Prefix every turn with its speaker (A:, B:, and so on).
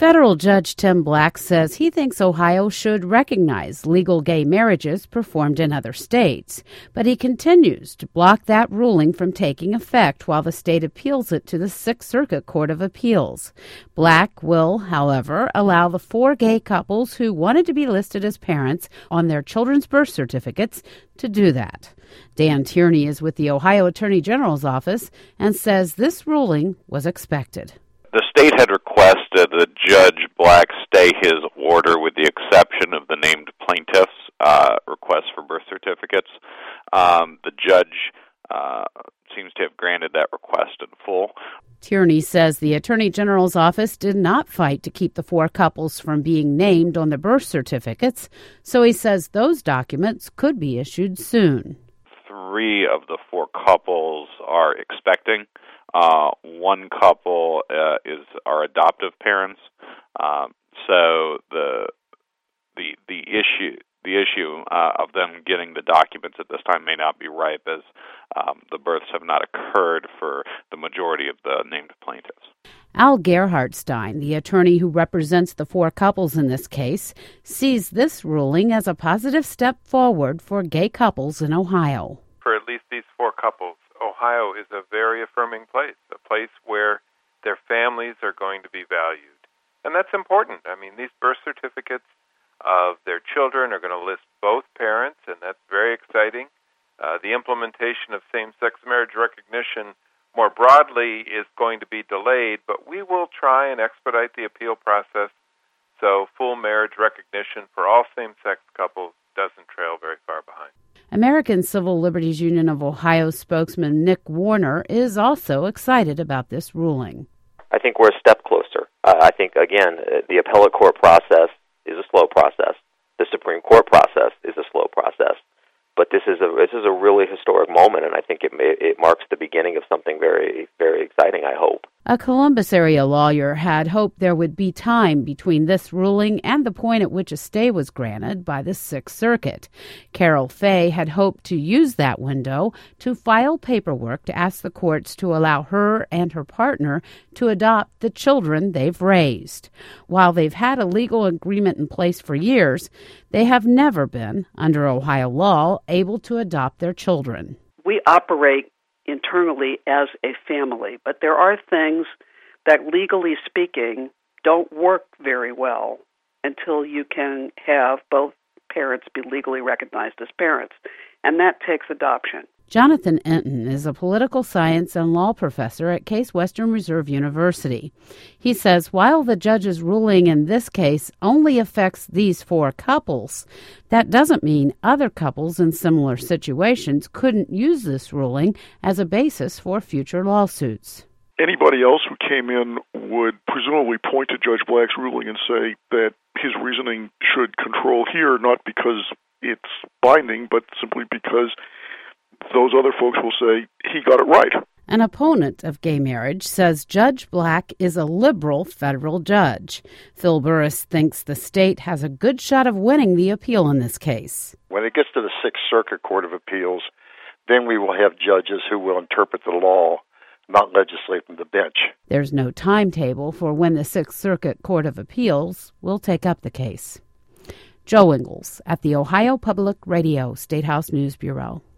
A: Federal Judge Tim Black says he thinks Ohio should recognize legal gay marriages performed in other states, but he continues to block that ruling from taking effect while the state appeals it to the Sixth Circuit Court of Appeals. Black will, however, allow the 4 gay couples who wanted to be listed as parents on their children's birth certificates to do that. Dan Tierney is with the Ohio Attorney General's office and says this ruling was expected.
B: The state had requested that Judge Black stay his order with the exception of the named plaintiffs' requests for birth certificates. The judge seems to have granted that request in full.
A: Tierney says the Attorney General's office did not fight to keep the 4 couples from being named on the birth certificates, so he says those documents could be issued soon.
B: 3 of the 4 couples are expecting. 1 couple are adoptive parents. So the issue of them getting the documents at this time may not be ripe, as the births have not occurred for the majority of the named plaintiffs.
A: Al Gerhardstein, the attorney who represents the 4 couples in this case, sees this ruling as a positive step forward for gay couples in Ohio.
C: For at least these 4 couples, Ohio is a very affirming place, a place where their families are going to be valued. And that's important. I mean, these birth certificates of their children are going to list both parents, and that's very exciting. The implementation of same-sex marriage recognition more broadly is going to be delayed, but we will try and expedite the appeal process so full marriage recognition for all same-sex couples doesn't trail very far behind.
A: American Civil Liberties Union of Ohio spokesman Nick Warner is also excited about this ruling.
D: I think we're a step closer. I think, again, the appellate court process is a slow process. The Supreme Court process is a slow process. But this is a really historic moment, and I think it marks the beginning of something very, very exciting, I hope.
A: A Columbus area lawyer had hoped there would be time between this ruling and the point at which a stay was granted by the Sixth Circuit. Carol Fay had hoped to use that window to file paperwork to ask the courts to allow her and her partner to adopt the children they've raised. While they've had a legal agreement in place for years, they have never been, under Ohio law, able to adopt their children.
E: We operate internally as a family, but there are things that, legally speaking, don't work very well until you can have both parents be legally recognized as parents, and that takes adoption.
A: Jonathan Enton is a political science and law professor at Case Western Reserve University. He says while the judge's ruling in this case only affects these 4 couples, that doesn't mean other couples in similar situations couldn't use this ruling as a basis for future lawsuits.
F: Anybody else who came in would presumably point to Judge Black's ruling and say that his reasoning should control here, not because it's binding, but simply because those other folks will say he got it right.
A: An opponent of gay marriage says Judge Black is a liberal federal judge. Phil Burris thinks the state has a good shot of winning the appeal in this case.
G: When it gets to the Sixth Circuit Court of Appeals, then we will have judges who will interpret the law, not legislate from the bench.
A: There's no timetable for when the Sixth Circuit Court of Appeals will take up the case. Joe Ingles at the Ohio Public Radio State House News Bureau.